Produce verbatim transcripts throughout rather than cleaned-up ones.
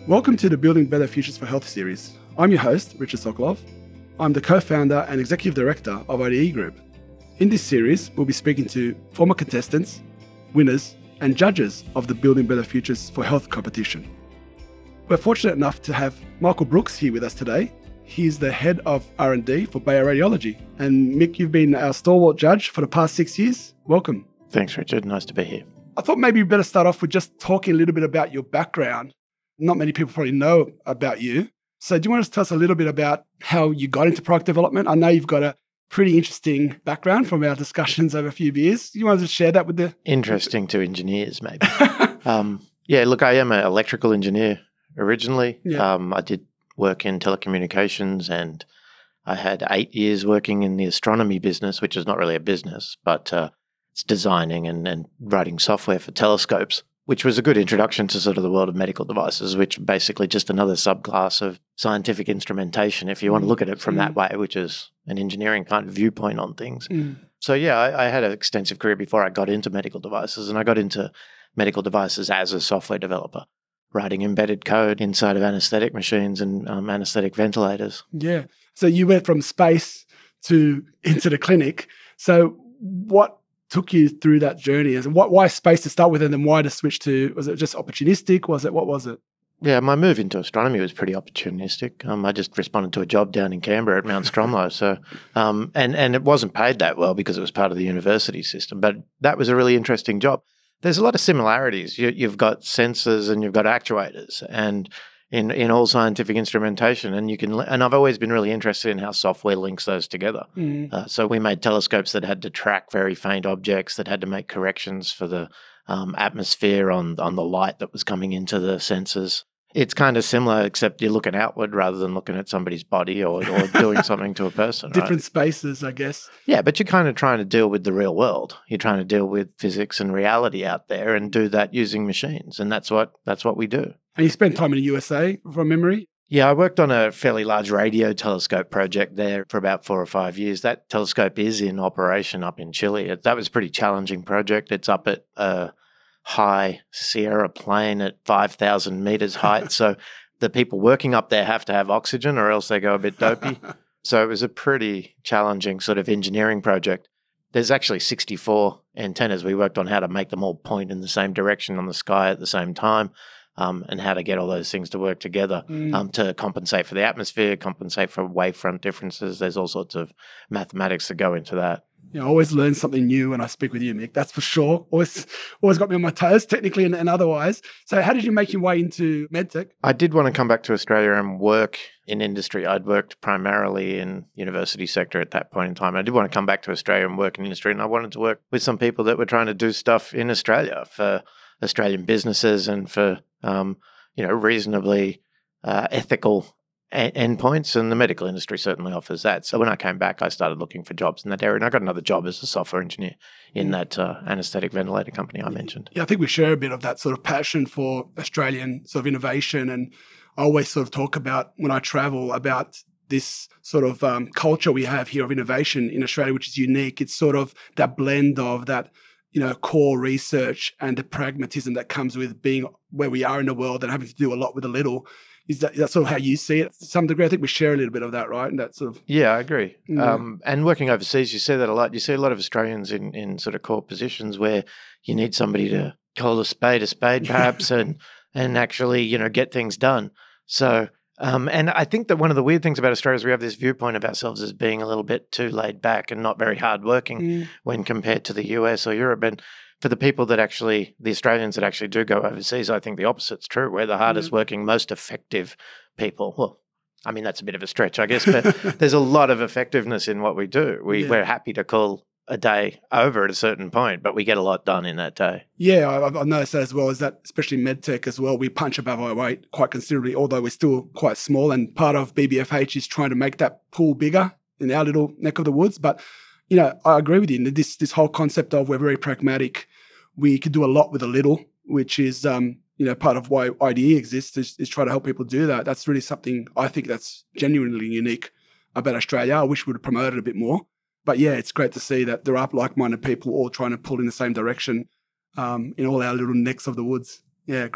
Welcome to the Building Better Futures for Health series. I'm your host, Richard Sokolov. I'm the co-founder and executive director of I D E Group. In this series, we'll be speaking to former contestants, winners, and judges of the Building Better Futures for Health competition. We're fortunate enough to have Michael Brooks here with us today. He's the head of R and D for Bayer Radiology. And Mick, you've been our stalwart judge for the past six years. Welcome. Thanks, Richard. Nice to be here. I thought maybe we better start off with just talking a little bit about your background. Not many people probably know about you. So do you want to tell us a little bit about how you got into product development? I know you've got a pretty interesting background from our discussions over a few years. You want to share that with the... Interesting to engineers, maybe. um, yeah, look, I am an electrical engineer originally. Yeah. Um, I did work in telecommunications and I had eight years working in the astronomy business, which is not really a business, but uh, it's designing and, and writing software for telescopes, which was a good introduction to sort of the world of medical devices, which basically just another subclass of scientific instrumentation, if you want to look at it from mm. that way, which is an engineering kind of viewpoint on things. Mm. So yeah, I, I had an extensive career before I got into medical devices, and I got into medical devices as a software developer, writing embedded code inside of anesthetic machines and um, anesthetic ventilators. Yeah. So you went from space to into the clinic. So what took you through that journey? And what, why space to start with, and then why to switch to, was it just opportunistic? Was it, what was it? Yeah, my move into astronomy was pretty opportunistic. Um, I just responded to a job down in Canberra at Mount Stromlo. So, um, and, and it wasn't paid that well because it was part of the university system, but that was a really interesting job. There's a lot of similarities. You, you've got sensors and you've got actuators and in, in all scientific instrumentation, and you can, and I've always been really interested in how software links those together. Mm. Uh, so we made telescopes that had to track very faint objects, that had to make corrections for the um, atmosphere on on the light that was coming into the sensors. It's kind of similar, except you're looking outward rather than looking at somebody's body or, or doing something to a person. Different right? spaces, I guess. Yeah, but you're kind of trying to deal with the real world. You're trying to deal with physics and reality out there and do that using machines. And that's what that's what we do. And you spent time in the U S A from memory? Yeah, I worked on a fairly large radio telescope project there for about four or five years. That telescope is in operation up in Chile. It, that was a pretty challenging project. It's up at a high Sierra Plain at five thousand meters height. So the people working up there have to have oxygen or else they go a bit dopey. So it was a pretty challenging sort of engineering project. There's actually sixty-four antennas. We worked on how to make them all point in the same direction on the sky at the same time. Um, and how to get all those things to work together Mm. um, to compensate for the atmosphere, compensate for wavefront differences. There's all sorts of mathematics that go into that. You know, I always learn something new when I speak with you, Mick. That's for sure. Always, always got me on my toes, technically and, and otherwise. So how did you make your way into medtech? I did want to come back to Australia and work in industry. I'd worked primarily in university sector at that point in time. I did want to come back to Australia and work in industry, and I wanted to work with some people that were trying to do stuff in Australia for Australian businesses and for um, you know reasonably uh, ethical a- endpoints, and the medical industry certainly offers that. So when I came back, I started looking for jobs in that area, and I got another job as a software engineer in that uh, anaesthetic ventilator company I mentioned. Yeah, I think we share a bit of that sort of passion for Australian sort of innovation, and I always sort of talk about when I travel about this sort of um, culture we have here of innovation in Australia, which is unique. It's sort of that blend of that, you know, core research and the pragmatism that comes with being where we are in the world and having to do a lot with a little. Is that that's sort of how you see it to some degree? I think we share a little bit of that, right? And that sort of Yeah, I agree. Mm. Um, and working overseas, you see that a lot. You see a lot of Australians in, in sort of core positions where you need somebody to call a spade a spade, perhaps, and and actually, you know, get things done. So, um, and I think that one of the weird things about Australia is we have this viewpoint of ourselves as being a little bit too laid back and not very hardworking Mm. when compared to the U S or Europe. And for the people that actually, the Australians that actually do go overseas, I think the opposite's true. We're the hardest working, most effective people. Well, I mean, that's a bit of a stretch, I guess, but there's a lot of effectiveness in what we do. We, Yeah. We're happy to call a day over at a certain point, but we get a lot done in that day. Yeah, I- I've noticed that as well, is that especially medtech as well, we punch above our weight quite considerably, although we're still quite small. And part of B B F H is trying to make that pool bigger in our little neck of the woods. But, you know, I agree with you. This, this whole concept of we're very pragmatic. We can do a lot with a little, which is, um, you know, part of why I D E exists is, is try to help people do that. That's really something I think that's genuinely unique about Australia. I wish we would have promoted it a bit more. But yeah, it's great to see that there are like-minded people all trying to pull in the same direction um, in all our little necks of the woods. Yeah, great.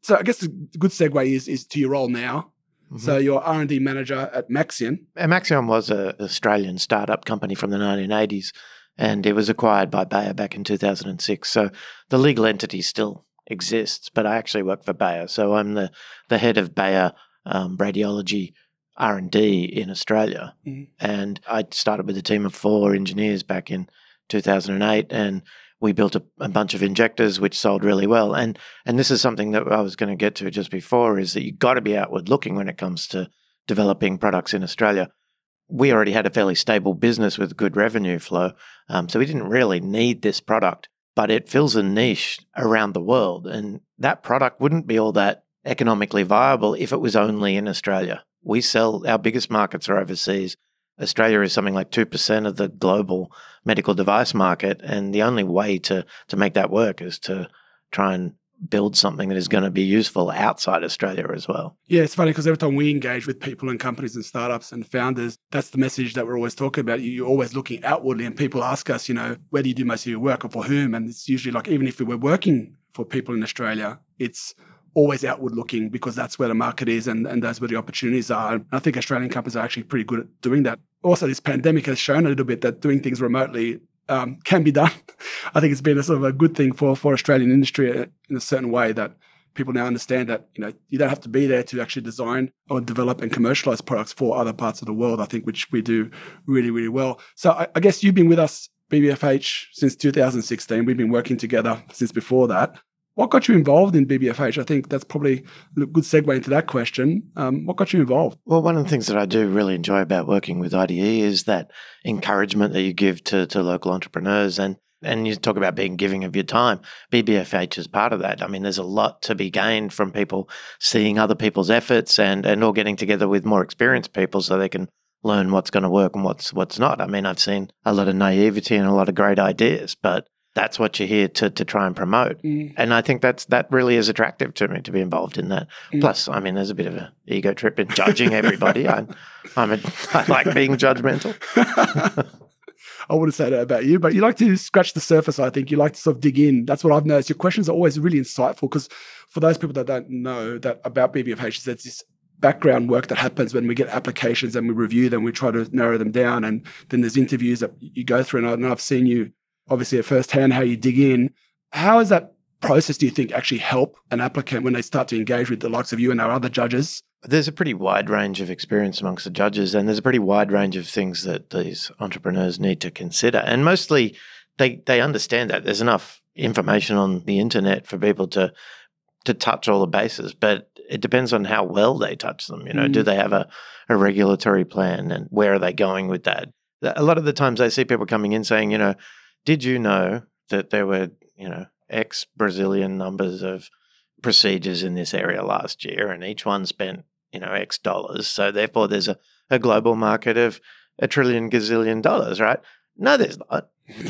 So I guess the good segue is, is to your role now. Mm-hmm. So you're R and D manager at Maxeon. Maxeon was an Australian startup company from the nineteen eighties, and it was acquired by Bayer back in two thousand six. So the legal entity still exists, but I actually work for Bayer. So I'm the, the head of Bayer um, Radiology R and D in Australia. Mm-hmm. And I started with a team of four engineers back in two thousand eight, and we built a, a bunch of injectors which sold really well. And and this is something that I was going to get to just before, is that you've got to be outward looking when it comes to developing products in Australia. We already had a fairly stable business with good revenue flow, um, so we didn't really need this product, but it fills a niche around the world. And that product wouldn't be all that economically viable if it was only in Australia. We sell, our biggest markets are overseas. Australia is something like two percent of the global medical device market, and the only way to to make that work is to try and build something that is going to be useful outside Australia as well. Yeah, it's funny because every time we engage with people and companies and startups and founders, that's the message that we're always talking about. You're always looking outwardly, and people ask us, you know, where do you do most of your work or for whom? And it's usually like, even if we were working for people in Australia, it's always outward looking because that's where the market is and, and that's where the opportunities are. And I think Australian companies are actually pretty good at doing that. Also, this pandemic has shown a little bit that doing things remotely um, can be done. I think it's been a sort of a good thing for, for Australian industry in a certain way, that people now understand that, you know, you don't have to be there to actually design or develop and commercialize products for other parts of the world, I think, which we do really, really well. So I, I guess you've been with us, B B F H, since two thousand sixteen. We've been working together since before that. What got you involved in B B F H? I think that's probably a good segue into that question. Um, what got you involved? Well, one of the things that I do really enjoy about working with I D E is that encouragement that you give to, to local entrepreneurs. And, and you talk about being giving of your time. B B F H is part of that. I mean, there's a lot to be gained from people seeing other people's efforts and, and all getting together with more experienced people so they can learn what's going to work and what's what's not. I mean, I've seen a lot of naivety and a lot of great ideas, but that's what you're here to to try and promote. Mm. And I think that's that really is attractive to me, to be involved in that. Mm. Plus, I mean, there's a bit of an ego trip in judging everybody. I, I'm a, I like being judgmental. I wouldn't say that about you, but you like to scratch the surface, I think. You like to sort of dig in. That's what I've noticed. Your questions are always really insightful, because for those people that don't know that about B B F H, there's this background work that happens when we get applications and we review them, we try to narrow them down, and then there's interviews that you go through. And I know I've seen you obviously at first hand, how you dig in. How is that process, do you think, actually help an applicant when they start to engage with the likes of you and our other judges? There's a pretty wide range of experience amongst the judges, and there's a pretty wide range of things that these entrepreneurs need to consider. And mostly they they understand that. There's enough information on the internet for people to to touch all the bases, but it depends on how well they touch them. You know, mm. do they have a, a regulatory plan, and where are they going with that? A lot of the times I see people coming in saying, you know, did you know that there were, you know, X Brazilian numbers of procedures in this area last year, and each one spent, you know, X dollars. So therefore there's a, a global market of a trillion gazillion dollars, right? No, there's not.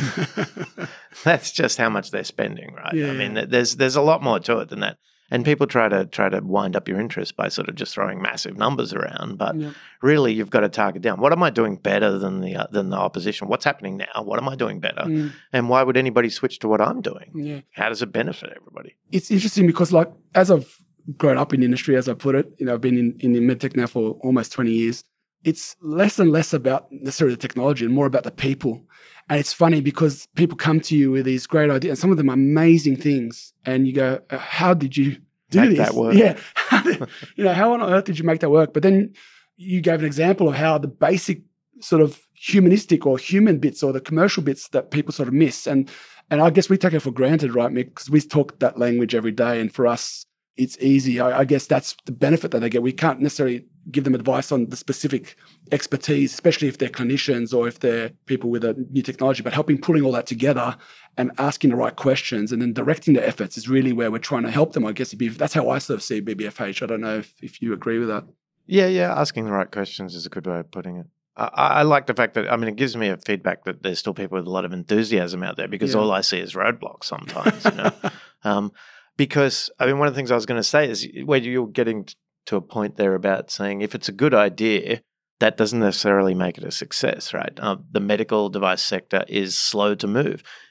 That's just how much they're spending, right? Yeah, I mean, there's there's a lot more to it than that. And people try to try to wind up your interest by sort of just throwing massive numbers around, but yep. really you've got to target down. What am I doing better than the uh, than the opposition? What's happening now? What am I doing better? Mm. And why would anybody switch to what I'm doing? Yeah. How does it benefit everybody? It's interesting because, like, as I've grown up in the industry, as I put it, you know, I've been in, in medtech now for almost twenty years. It's less and less about necessarily the technology and more about the people. And it's funny because people come to you with these great ideas, and some of them are amazing things. And you go, how did you do make this? That work? Yeah. You know, how on earth did you make that work? But then you gave an example of how the basic sort of humanistic or human bits or the commercial bits that people sort of miss. And and I guess we take it for granted, right, Mick? Because we talk that language every day. And for us, it's easy. I, I guess that's the benefit that they get. We can't necessarily give them advice on the specific expertise, especially if they're clinicians or if they're people with a new technology, but helping pulling all that together and asking the right questions and then directing their efforts is really where we're trying to help them, I guess. That's how I sort of see B B F H. I don't know if, if you agree with that. Yeah, yeah. Asking the right questions is a good way of putting it. I, I like the fact that, I mean, it gives me a feedback that there's still people with a lot of enthusiasm out there, because yeah. all I see is roadblocks sometimes, you know. um, because, I mean, one of the things I was going to say is where you're getting to a point there about saying if it's a good idea, that doesn't necessarily make it a success, right? Um, the medical device sector is slow to move.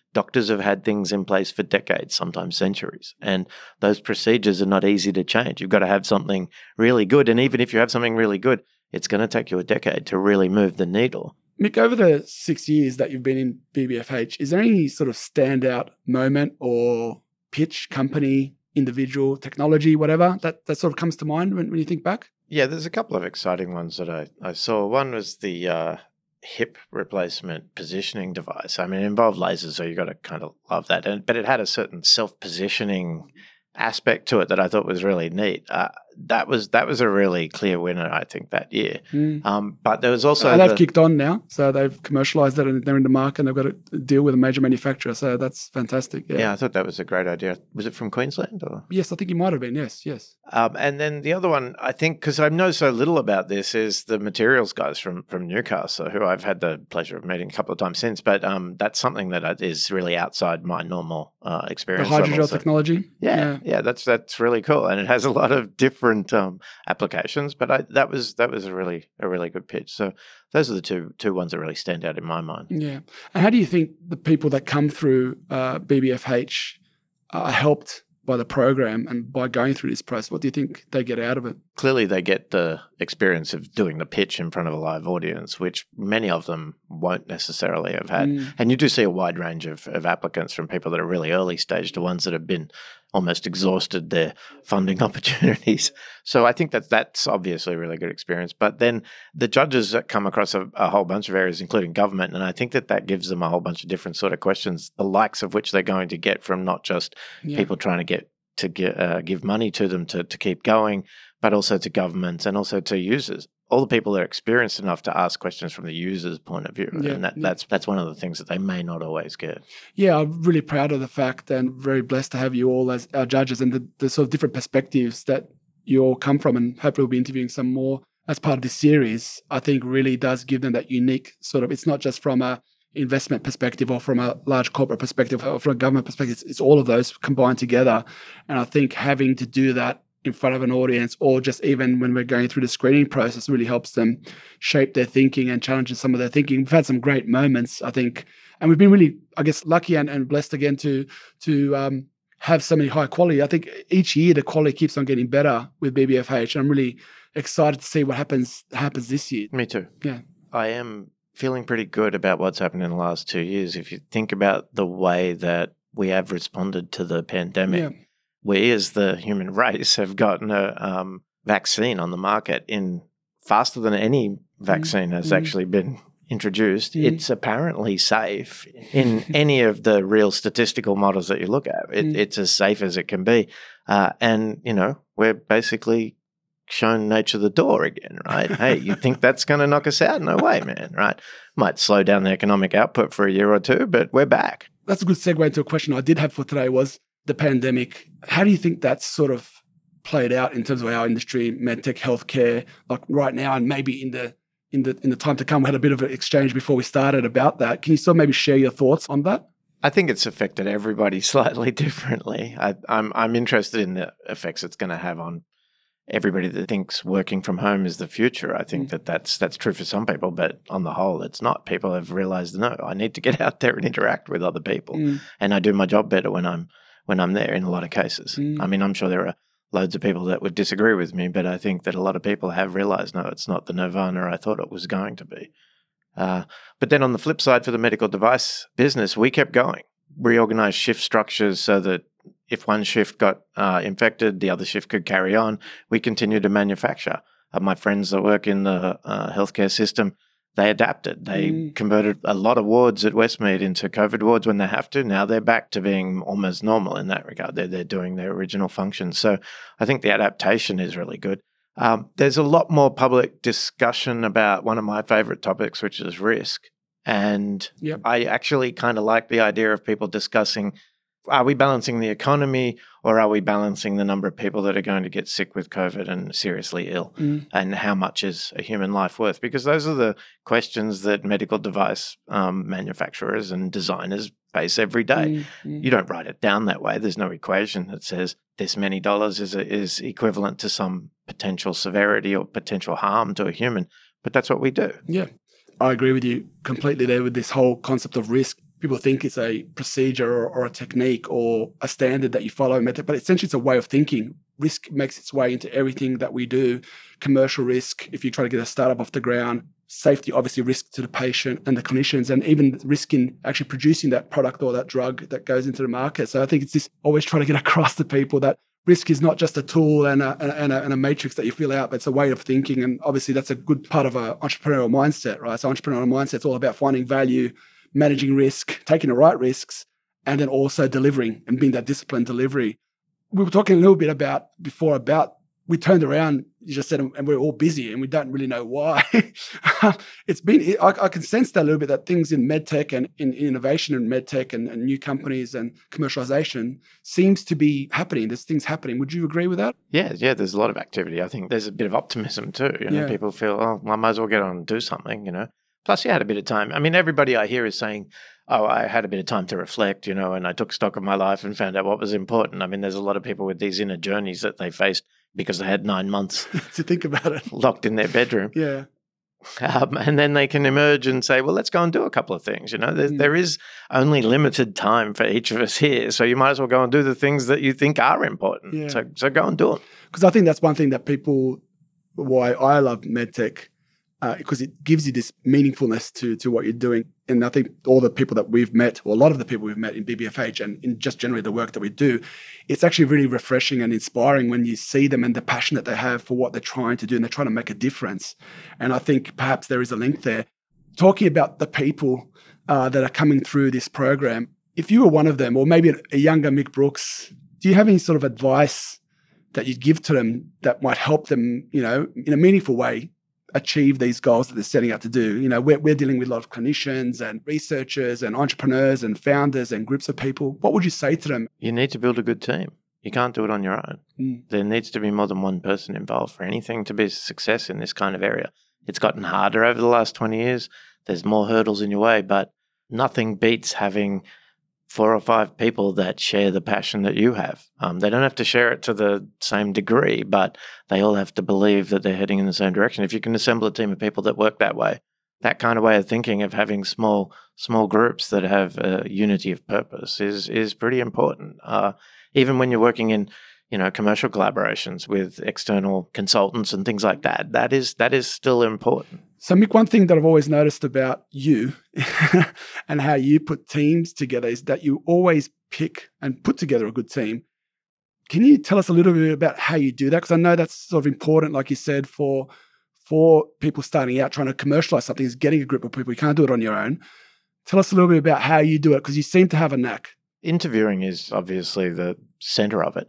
Doctors have had things in place for decades, sometimes centuries, and those procedures are not easy to change. You've got to have something really good, and even if you have something really good, it's going to take you a decade to really move the needle. Mick, over the six years that you've been in B B F H, is there any sort of standout moment or pitch, company, individual, technology, whatever, that, that sort of comes to mind when, when you think back? Yeah, there's a couple of exciting ones that I, I saw. One was the uh, hip replacement positioning device. I mean, it involved lasers, so you got to kind of love that. And, but it had a certain self-positioning aspect to it that I thought was really neat. Uh, that was that was a really clear winner, I think, that year. Mm. Um, but there was also... Uh, they've the, kicked on now, so they've commercialized it and they're in the market and they've got to deal with a major manufacturer, so that's fantastic. Yeah, yeah I thought that was a great idea. Was it from Queensland? Or? Yes, I think it might have been, yes, yes. Um, and then the other one, I think, because I know so little about this, is the materials guys from, from Newcastle, who I've had the pleasure of meeting a couple of times since, but um, that's something that is really outside my normal uh, experience. The hydrogel level, so. technology? Yeah, yeah, yeah, that's that's really cool. And it has a lot of different um, applications, but I, that was that was a really a really good pitch. So those are the two two ones that really stand out in my mind. Yeah. And how do you think the people that come through uh, B B F H are helped by the program and by going through this process? What do you think they get out of it? Clearly, they get the experience of doing the pitch in front of a live audience, which many of them won't necessarily have had. Mm. And you do see a wide range of, of applicants, from people that are really early stage to ones that have been almost exhausted their funding opportunities. So I think that that's obviously a really good experience. But then the judges come across a, a whole bunch of areas, including government, and I think that that gives them a whole bunch of different sort of questions, the likes of which they're going to get from not just yeah. people trying to get to get, uh, give money to them to, to keep going, but also to governments and also to users. All the people that are experienced enough to ask questions from the user's point of view. Yeah, and that, yeah. that's that's one of the things that they may not always get. Yeah, I'm really proud of the fact and very blessed to have you all as our judges and the, the sort of different perspectives that you all come from, and hopefully we'll be interviewing some more as part of this series. I think really does give them that unique sort of, it's not just from a investment perspective or from a large corporate perspective or from a government perspective, it's, it's all of those combined together. And I think having to do that in front of an audience, or just even when we're going through the screening process, really helps them shape their thinking and challenges some of their thinking. We've had some great moments, I think, and we've been really, I guess, lucky and, and blessed again to to um, have so many high quality. I think each year the quality keeps on getting better with B B F H, and I'm really excited to see what happens happens this year. Me too. Yeah, I am feeling pretty good about what's happened in the last two years. If you think about the way that we have responded to the pandemic. Yeah. We as the human race have gotten a um, vaccine on the market in faster than any vaccine mm. has mm. actually been introduced. Mm. It's apparently safe in any of the real statistical models that you look at. It, mm. It's as safe as it can be. Uh, and, you know, we're basically shown nature the door again, right? Hey, you think that's going to knock us out? No way, man, right? Might slow down the economic output for a year or two, but we're back. That's a good segue into a question I did have for today was, the pandemic, how do you think that's sort of played out in terms of our industry, medtech, healthcare, like right now, and maybe in the in the in the time to come? We had a bit of an exchange before we started about that. Can you still maybe share your thoughts on that? I think it's affected everybody slightly differently. I, I'm I'm interested in the effects it's going to have on everybody that thinks working from home is the future. I think mm. that that's that's true for some people, but on the whole, it's not. People have realized, no, I need to get out there and interact with other people, mm. and I do my job better when I'm when I'm there in a lot of cases. Mm. I mean, I'm sure there are loads of people that would disagree with me, but I think that a lot of people have realized, no, it's not the nirvana I thought it was going to be. Uh, but then on the flip side, for the medical device business, we kept going, reorganized shift structures so that if one shift got uh, infected, the other shift could carry on. We continued to manufacture. Uh, my friends that work in the uh, healthcare system, they adapted. They mm. converted a lot of wards at Westmead into COVID wards when they have to. Now they're back to being almost normal in that regard. They're, they're doing their original functions. So I think the adaptation is really good. Um, there's a lot more public discussion about one of my favorite topics, which is risk. And yep. I actually kind of like the idea of people discussing, are we balancing the economy or are we balancing the number of people that are going to get sick with COVID and seriously ill? Mm. And how much is a human life worth? Because those are the questions that medical device um, manufacturers and designers face every day. Mm. You don't write it down that way. There's no equation that says this many dollars is, is equivalent to some potential severity or potential harm to a human. But that's what we do. Yeah, I agree with you completely there with this whole concept of risk. people think it's a procedure or, or a technique or a standard that you follow in medtech, but essentially it's a way of thinking. Risk makes its way into everything that we do. Commercial risk, if you try to get a startup off the ground, safety, obviously risk to the patient and the clinicians, and even risk in actually producing that product or that drug that goes into the market. So I think it's just always trying to get across to people that risk is not just a tool and a, and, a, and a matrix that you fill out, but it's a way of thinking. And obviously that's a good part of an entrepreneurial mindset, right? So entrepreneurial mindset is all about finding value, managing risk, taking the right risks, and then also delivering and being that disciplined delivery. We were talking a little bit about before about we turned around, you just said, and we're all busy and we don't really know why. It's been, I, I can sense that a little bit, that things in medtech and in innovation in medtech and, and new companies and commercialization seems to be happening. There's things happening. Would you agree with that? Yeah, yeah, there's a lot of activity. I think there's a bit of optimism too. You know, Yeah. people feel, oh, well, I might as well get on and do something, you know. Plus, you had a bit of time. I mean, everybody I hear is saying, oh, I had a bit of time to reflect, you know, and I took stock of my life and found out what was important. I mean, there's a lot of people with these inner journeys that they faced because they had nine months To think about it. locked in their bedroom. Yeah. Um, and then they can emerge and say, well, let's go and do a couple of things. You know, there, Mm. there is only limited time for each of us here. So you might as well go and do the things that you think are important. Yeah. So, so go and do them. Because I think that's one thing that people, why I love medtech, uh, because it gives you this meaningfulness to to what you're doing. And I think all the people that we've met, or a lot of the people we've met in B B F H and in just generally the work that we do, it's actually really refreshing and inspiring when you see them and the passion that they have for what they're trying to do, and they're trying to make a difference. And I think perhaps there is a link there. Talking about the people uh, that are coming through this program, if you were one of them, or maybe a younger Mick Brooks, do you have any sort of advice that you'd give to them that might help them, you know, in a meaningful way, achieve these goals that they're setting out to do? You know, we're, we're dealing with a lot of clinicians and researchers and entrepreneurs and founders and groups of people. What would you say to them? You need to build a good team. You can't do it on your own. Mm. There needs to be more than one person involved for anything to be a success in this kind of area. It's gotten harder over the last twenty years. There's more hurdles in your way, but nothing beats having four or five people that share the passion that you have. Um, they don't have to share it to the same degree, but they all have to believe that they're heading in the same direction. If you can assemble a team of people that work that way, that kind of way of thinking of having small small groups that have a unity of purpose is is pretty important. Uh, even when you're working in, you know, commercial collaborations with external consultants and things like that, that is that is still important. So, Mick, one thing that I've always noticed about you and how you put teams together is that you always pick and put together a good team. Can you tell us a little bit about how you do that? Because I know that's sort of important, like you said, for for people starting out trying to commercialize something, is getting a group of people. You can't do it on your own. Tell us a little bit about how you do it, because you seem to have a knack. Interviewing is obviously the center of it.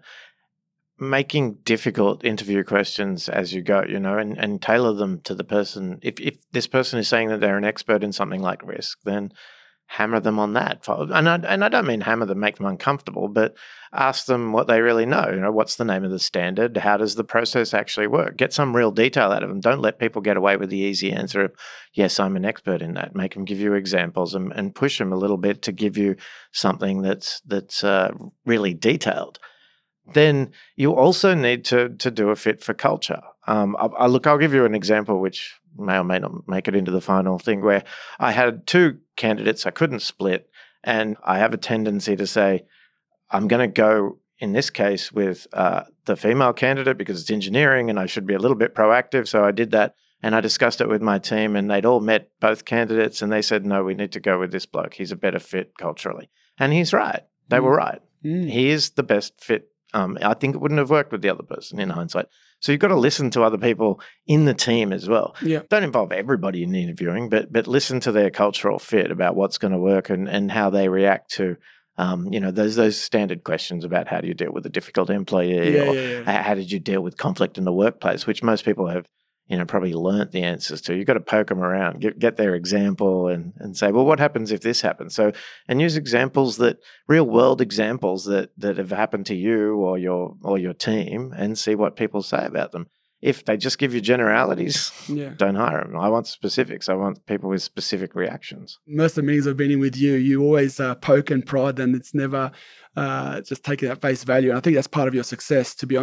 Making difficult interview questions as you go, you know, and, and tailor them to the person. If if this person is saying that they're an expert in something like risk, then hammer them on that. And I, and I don't mean hammer them, make them uncomfortable, but ask them what they really know. You know, what's the name of the standard? How does the process actually work? Get some real detail out of them. Don't let people get away with the easy answer of, yes, I'm an expert in that. Make them give you examples and, and push them a little bit to give you something that's that's uh, really detailed. Then you also need to to do a fit for culture. Um, I, I look, I'll give you an example which may or may not make it into the final thing, where I had two candidates I couldn't split, and I have a tendency to say, I'm going to go in this case with uh, the female candidate because it's engineering and I should be a little bit proactive. So I did that, and I discussed it with my team, and they'd all met both candidates, and they said, no, we need to go with this bloke. He's a better fit culturally. And he's right. They Mm. were right. Mm. He is the best fit. Um, I think it wouldn't have worked with the other person in hindsight. So you've got to listen to other people in the team as well. Yeah. Don't involve everybody in the interviewing, but but listen to their cultural fit about what's going to work and, and how they react to, um, you know, those those standard questions about how do you deal with a difficult employee, Yeah, or yeah, yeah. how how did you deal with conflict in the workplace, which most people have, you know, probably learnt the answers to. You've got to poke them around, get, get their example and, and say, well, what happens if this happens? So, and use examples that, real world examples that, that have happened to you or your, or your team, and see what people say about them. If they just give you generalities, Yeah. don't hire them. I want specifics. I want people with specific reactions. Most of the meetings I've been in with you, you always uh, poke and prod, and it's never uh, just taken at face value. And I think that's part of your success, to be honest.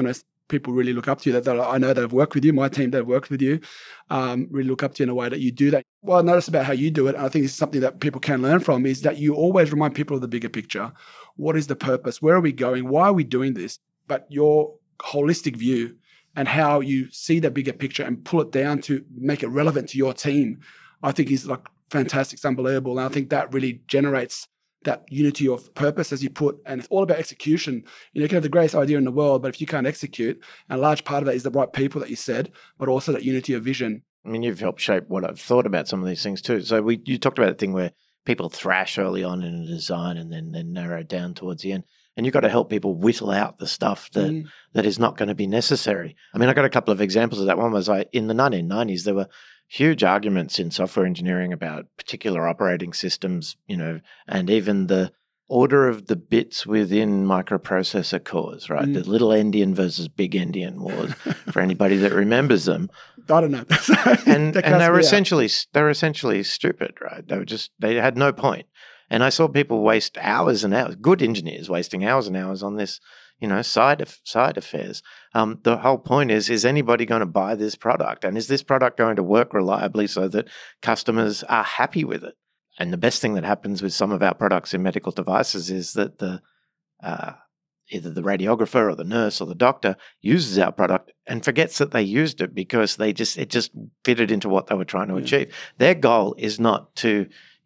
people really look up to you. That, that I know that have worked with you, my team that have worked with you, um, really look up to you in a way that you do that. What I notice about how you do it, and I think it's something that people can learn from, is that you always remind people of the bigger picture. What is the purpose? Where are we going? Why are we doing this? But your holistic view and how you see the bigger picture and pull it down to make it relevant to your team, I think is like fantastic. It's unbelievable. And I think that really generates that unity of purpose, as you put, and it's all about execution. You know, you can have the greatest idea in the world, but if you can't execute, and a large part of that is the right people that you said, but also that unity of vision. I mean, you've helped shape what I've thought about some of these things too. So we, you talked about the thing where people thrash early on in a design and then then narrow down towards the end. And you've got to help people whittle out the stuff that, mm. that is not going to be necessary. I mean, I got a couple of examples of that. One was I, in the nineteen nineties, there were huge arguments in software engineering about particular operating systems, you know, and even the order of the bits within microprocessor cores, right? Mm. The little endian versus big endian wars, for anybody that remembers them. I don't know. and and they were essentially out. they were essentially stupid, right? They were just they had no point. And I saw people waste hours and hours, good engineers wasting hours and hours on this, you know, side of side affairs. Um, the whole point is, is anybody going to buy this product? And is this product going to work reliably so that customers are happy with it? And the best thing that happens with some of our products in medical devices is that the uh, either the radiographer or the nurse or the doctor uses our product and forgets that they used it because they just it just fitted into what they were trying to yeah. achieve. Their goal is not to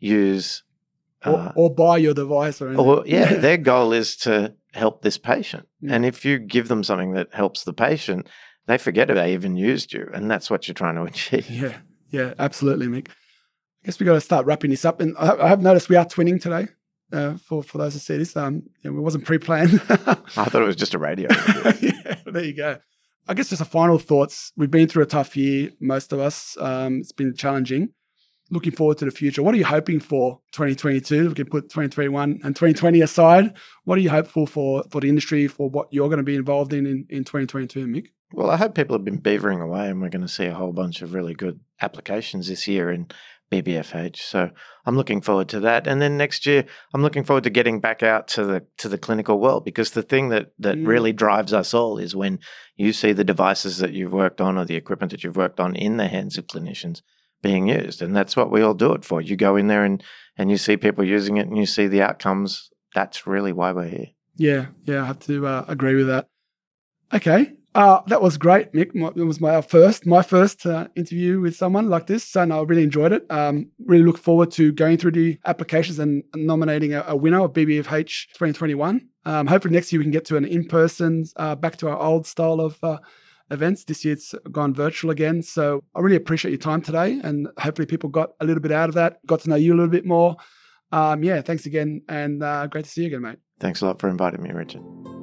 use or, uh, or buy your device or anything. Or yeah, their goal is to help this patient. Yeah. And if you give them something that helps the patient, they forget they even used you, and that's what you're trying to achieve. Yeah, yeah, absolutely, Mick. I guess we got to start wrapping this up. And I, I have noticed we are twinning today. Uh, for, for those who see this, um, you know, it wasn't pre-planned. I thought it was just a radio. Yeah, there you go. I guess just a final thoughts. We've been through a tough year, most of us. Um, it's been challenging. Looking forward to the future. What are you hoping for twenty twenty-two? We can put twenty twenty-one and twenty twenty aside. What are you hopeful for for the industry, for what you're going to be involved in in, in twenty twenty-two, Mick? Well, I hope people have been beavering away and we're going to see a whole bunch of really good applications this year in B B F H. So I'm looking forward to that. And then next year, I'm looking forward to getting back out to the to the clinical world, because the thing that that mm. really drives us all is when you see the devices that you've worked on or the equipment that you've worked on in the hands of clinicians being used. And that's what we all do it for. You go in there and, and you see people using it and you see the outcomes. That's really why we're here. Yeah, yeah, I have to uh, agree with that. Okay. Uh, that was great, Mick. My, it was my first, my first uh, interview with someone like this, and I really enjoyed it. Um, really look forward to going through the applications and nominating a, a winner of B B F H twenty twenty-one. Um, hopefully next year we can get to an in-person, uh, back to our old style of uh, events. This year it's gone virtual again. So I really appreciate your time today, and hopefully people got a little bit out of that, got to know you a little bit more. Um, yeah, thanks again, and uh, great to see you again, mate. Thanks a lot for inviting me, Richard.